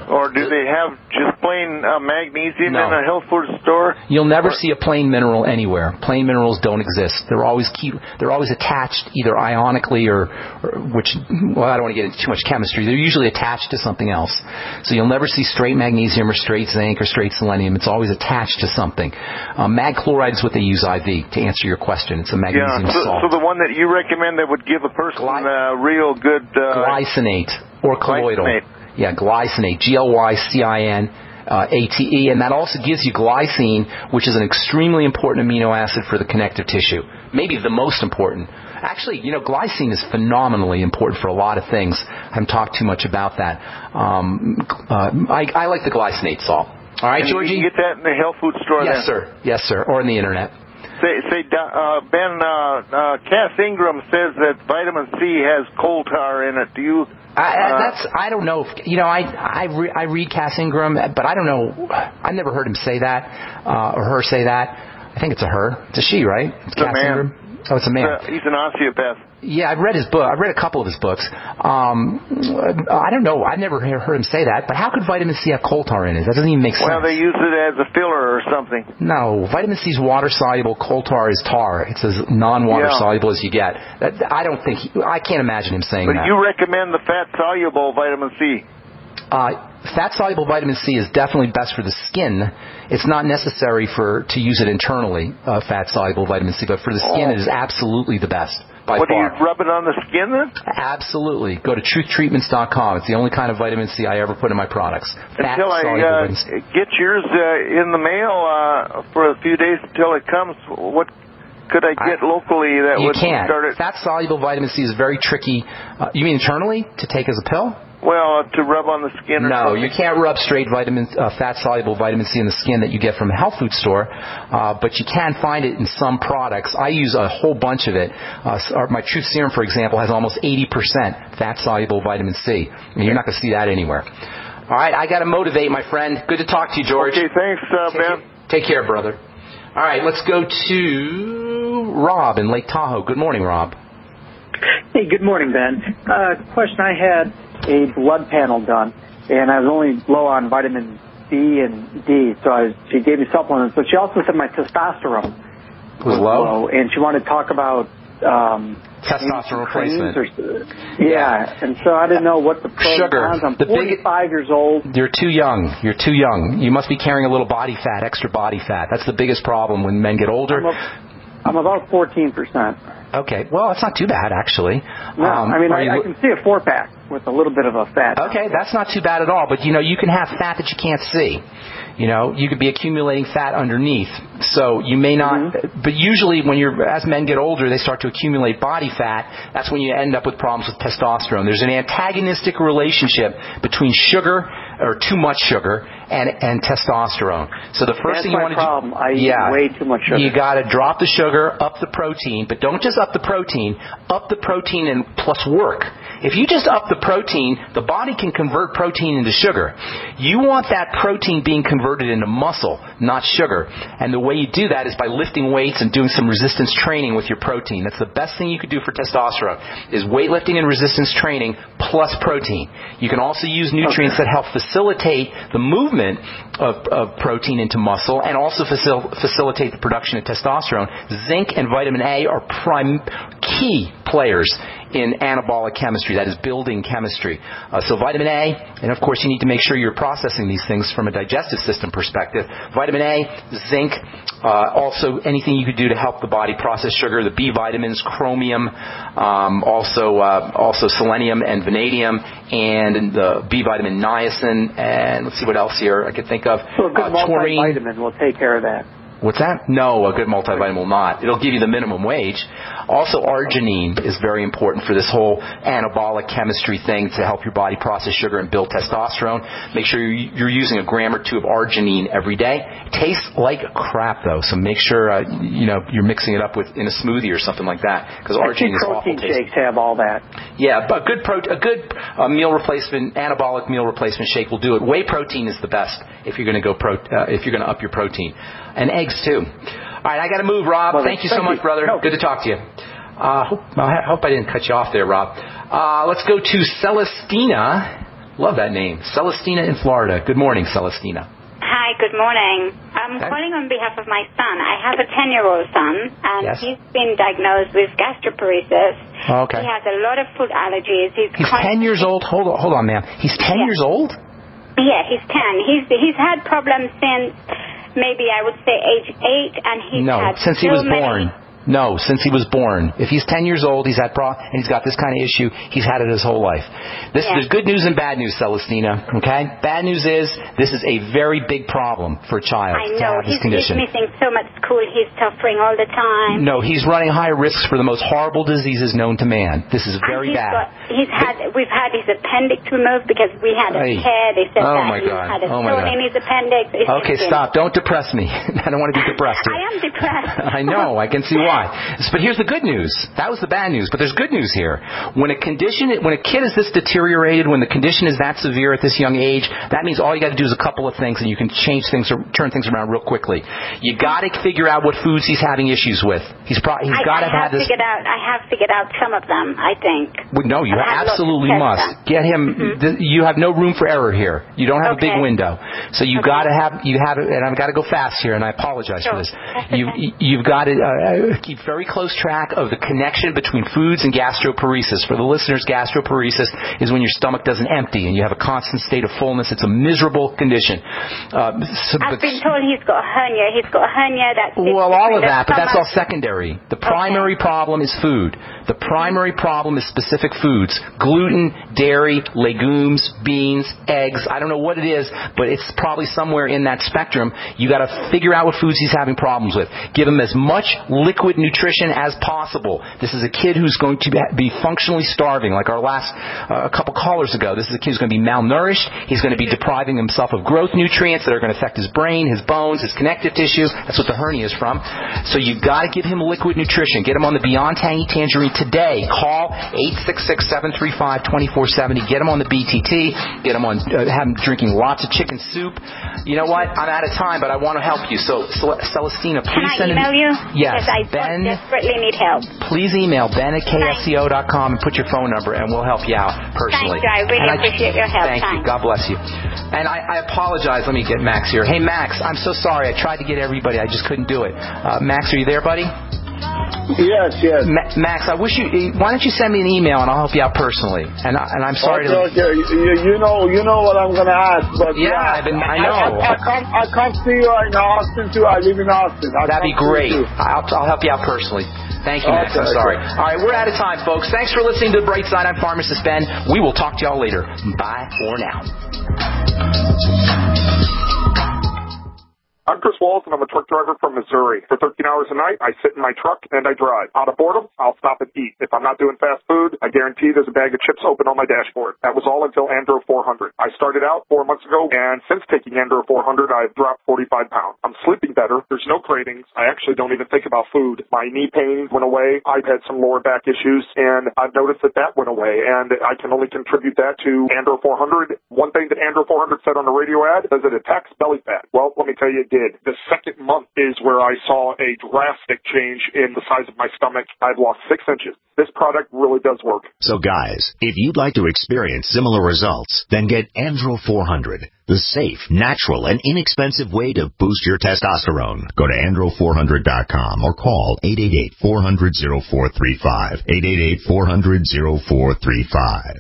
Or do they have just plain uh, magnesium No. in a health food store? You'll never Or- see a plain mineral anywhere. Plain minerals don't exist. They're always keep, they're always attached either ionically or, or which well I don't want to get into too much chemistry. They're usually attached to something else. So you'll never see straight magnesium or straight zinc or straight selenium. It's always attached to something. Um, mag chloride is what they use I V to answer your question. It's a magnesium yeah, so, salt. so the one that you recommend that would give a person uh, real good uh, glycinate or colloidal. Glycinate. Yeah, glycinate. G L Y C I N uh, A T E. And that also gives you glycine, which is an extremely important amino acid for the connective tissue. Maybe the most important. Actually, you know, glycine is phenomenally important for a lot of things. I haven't talked too much about that. Um, uh, I, I like the glycinate salt. All right, and Georgie? You can get that in the health food store Yes, then? sir. Yes, sir. Or on the Internet. Say, say uh, Ben, uh, uh, Cass Ingram says that vitamin C has coal tar in it. Do you... I, uh, that's I don't know if you know I I, re, I read Cass Ingram, but I don't know. I've never heard him say that uh, or her say that. I think it's a her. It's a she, right? It's It's a Cass man. Ingram. Oh, it's a man. Uh, he's an osteopath. Yeah, I've read his book. I've read a couple of his books. Um, I don't know. I've never heard him say that. But how could vitamin C have coal tar in it? That doesn't even make sense. Well, they use it as a filler or something. No, vitamin C is water soluble. Coal tar is tar. It's as non-water Yeah. soluble as you get. That, I don't think. He, I can't imagine him saying But that. you recommend the fat soluble vitamin C. Uh, fat-soluble vitamin C is definitely best for the skin. It's not necessary for to use it internally, uh, fat-soluble vitamin C, but for the skin Oh. it is absolutely the best by what, far. do you rub it on the skin then? Absolutely. Go to truth treatments dot com. It's the only kind of vitamin C I ever put in my products. Until I Fat-soluble uh, vitamin C. get yours uh, in the mail uh, for a few days until it comes, what could I get I, locally that you would can't. start it? Fat-soluble vitamin C is very tricky. Uh, you mean internally to take as a pill? Well, to rub on the skin or No, something. you can't rub straight vitamin, uh, fat-soluble vitamin C in the skin that you get from a health food store, uh, but you can find it in some products. I use a whole bunch of it. Uh, my Truth Serum, for example, has almost eighty percent fat-soluble vitamin C. And you're not going to see that anywhere. All right, I got to motivate, my friend. Good to talk to you, George. Okay, thanks, uh, Take Ben. Care. Take care, brother. All right, let's go to Rob in Lake Tahoe. Good morning, Rob. Hey, good morning, Ben. Uh, question: I had a blood panel done, and I was only low on vitamin B and D, so I was, she gave me supplements. But she also said my testosterone was low, and she wanted to talk about um, testosterone replacement. Or, yeah, and so I didn't know what the pros Sugar. and cons. I'm The forty-five years old. You're too young. You're too young. You must be carrying a little body fat, extra body fat. That's the biggest problem when men get older. I'm, a, I'm about fourteen percent. Okay, well, it's not too bad, actually. No, um, I mean, I, you, I can see a four-pack with a little bit of a fat. Okay, that's not too bad at all. But, you know, you can have fat that you can't see. You know, you could be accumulating fat underneath. So you may not, mm-hmm. but usually when you're, as men get older, they start to accumulate body fat. That's when you end up with problems with testosterone. There's an antagonistic relationship between sugar, or too much sugar, and, and testosterone. So the first That's thing you my want to problem. do, I eat yeah, way too much sugar. You got to drop the sugar, up the protein, but don't just up the protein, up the protein and plus work. If you just up the protein, the body can convert protein into sugar. You want that protein being converted into muscle, not sugar. And the way you do that is by lifting weights and doing some resistance training with your protein. That's the best thing you could do for testosterone, is weightlifting and resistance training plus protein. You can also use nutrients okay. that help facilitate the movement of, of protein into muscle and also facil- facilitate the production of testosterone. Zinc and vitamin A are prime key players in anabolic chemistry, that is building chemistry. Uh, so vitamin A, and of course you need to make sure you're processing these things from a digestive system perspective. Vitamin A, zinc, uh, also anything you could do to help the body process sugar, the B vitamins, chromium, um, also uh, also selenium and vanadium, and the B vitamin niacin, and let's see what else here I could think of. So a good uh, multivitamin will take care of that. What's that? No, a good multivitamin will not. It'll give you the minimum wage. Also, arginine is very important for this whole anabolic chemistry thing to help your body process sugar and build testosterone. Make sure you're using a gram or two of arginine every day. It tastes like crap, though, so make sure uh, you know you're mixing it up with in a smoothie or something like that, because arginine is awful tasting. Protein shakes have all that. Yeah, but a good pro- a good uh, meal replacement, anabolic meal replacement shake will do it. Whey protein is the best if you're going to go pro- uh, if you're going to up your protein. And eggs, too. All right, I got to move, Rob. Well, thank you so thank much, you. brother. No. Good to talk to you. Uh, hope, I hope I didn't cut you off there, Rob. Uh, let's go to Celestina Love that name. Celestina in Florida. Good morning, Celestina. Hi, good morning. I'm Okay. calling on behalf of my son. I have a ten-year-old son, and Yes. he's been diagnosed with gastroparesis. Okay. He has a lot of food allergies. He's, He's con- ten years old. Hold on, hold on, ma'am. He's ten years old? Yeah, he's ten. He's he's had problems since maybe I would say age eight, and he's No, had since he so was many- born. No, since he was born. If he's ten years old, he's had pro- and he's got this kind of issue, he's had it his whole life. This, Yeah. There's good news and bad news, Celestina, okay? Bad news is this is a very big problem for a child I to know have this he's, condition. he's missing so much school. He's suffering all the time. No, he's running high risks for the most horrible diseases known to man. This is very he's bad. Got, he's had. We've had his appendix removed because we had a Hey. tear. They said Oh, that my he God. had a Oh, my stone God. in his appendix. It's Okay, just been- stop. Don't depress me. I don't want to be depressed here. I am depressed. I know. I can see why. But here's the good news. That was the bad news. But there's good news here. When a condition, when a kid is this deteriorated, when the condition is that severe at this young age, that means all you got to do is a couple of things, and you can change things or turn things around real quickly. You got to figure out what foods he's having issues with. He's pro- he's I, got to I have have this. figured out. I have figured out some of them. I think. Well, no, you I have absolutely looked at must get him. Mm-hmm. th- you have no room for error here. You don't have Okay. a big window, so you Okay. got to have. You have, and I've got to go fast here, and I apologize Sure. for this. That's You, okay. you've got to uh, keep very close track of the connection between foods and gastroparesis. For the listeners, gastroparesis is when your stomach doesn't empty and you have a constant state of fullness. It's a miserable condition. Uh, so, I've but- been told he's got a hernia. He's got a hernia that's. well, all of between the that, but that's all stomach- secondary. The primary problem is food. The primary problem is specific foods. Gluten, dairy, legumes, beans, eggs. I don't know what it is, but it's probably somewhere in that spectrum. You got to figure out what foods he's having problems with. Give him as much liquid nutrition as possible. This is a kid who's going to be functionally starving, like our last uh, a couple callers ago. This is a kid who's going to be malnourished. He's going to be depriving himself of growth nutrients that are going to affect his brain, his bones, his connective tissue. That's what the hernia is from. So you got to give him liquid nutrition. Get him on the Beyond Tangy Tangerine today. Call eight six six, seven three five, two four seven zero. Get him on the B T T. Get him on. Uh, have him drinking lots of chicken soup. You know what? I'm out of time, but I want to help you. So, Cel- Celestina, Can please I send email an you? Yes, Because I Ben. desperately need help. Please email Ben at K S C O dot com and put your phone number, and we'll help you out personally. Thank you. I really And appreciate your help. Thank you. Thanks. God bless you. And I, I apologize. Let me get Max here. Hey, Max, I'm so sorry. I tried to get everybody. I just couldn't do it. Uh, Max, are you there, buddy? Yes, yes. Ma- Max, I wish you. Why don't you send me an email and I'll help you out personally? And I, and I'm sorry okay, to. okay. You, you know, you know what I'm gonna ask, but Yeah, I've been- I know. I, I, I come, I come see you in Austin too. I live in Austin. I That'd be come see great. you. I'll, I'll help you out personally. Thank you, Max. Okay, I'm sorry. okay. All right, we're out of time, folks. Thanks for listening to The Bright Side. I'm Pharmacist Ben. We will talk to y'all later. Bye for now. I'm Chris Walls, and I'm a truck driver from Missouri. For thirteen hours a night, I sit in my truck and I drive. Out of boredom, I'll stop and eat. If I'm not doing fast food, I guarantee there's a bag of chips open on my dashboard. That was all until Andro four hundred. I started out four months ago, and since taking Andro four hundred, I've dropped forty-five pounds. I'm sleeping better. There's no cravings. I actually don't even think about food. My knee pain went away. I've had some lower back issues, and I've noticed that that went away, and I can only contribute that to Andro four hundred. One thing that Andro four hundred said on the radio ad is that it attacks belly fat. Well, let me tell you, it did. The second month is where I saw a drastic change in the size of my stomach. I've lost six inches. This product really does work. So guys, if you'd like to experience similar results, then get Andro four hundred, the safe, natural, and inexpensive way to boost your testosterone. Go to andro four hundred dot com or call eight eight eight, four hundred, oh four three five, eight eight eight, four hundred, oh four three five.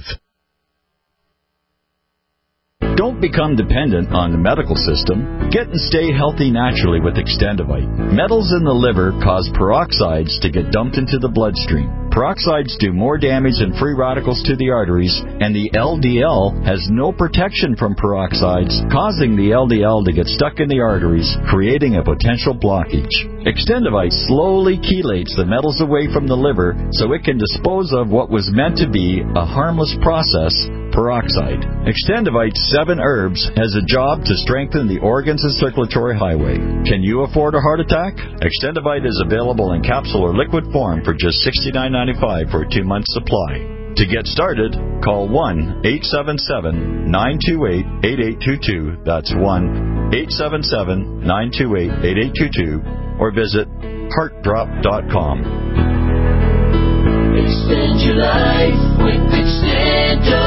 Don't become dependent on the medical system. Get and stay healthy naturally with Extendivite. Metals in the liver cause peroxides to get dumped into the bloodstream. Peroxides do more damage than free radicals to the arteries, and the L D L has no protection from peroxides, causing the L D L to get stuck in the arteries, creating a potential blockage. Extendivite slowly chelates the metals away from the liver so it can dispose of what was meant to be a harmless process, peroxide. Extendivite's seven herbs has a job to strengthen the organs and circulatory highway. Can you afford a heart attack? Extendivite is available in capsule or liquid form for just sixty-nine ninety-five for a two-month supply. To get started, call one eight seven seven, nine two eight, eight eight two two. That's one eight seven seven, nine two eight, eight eight two two. Or visit heart drop dot com. Extend your life with Extendo.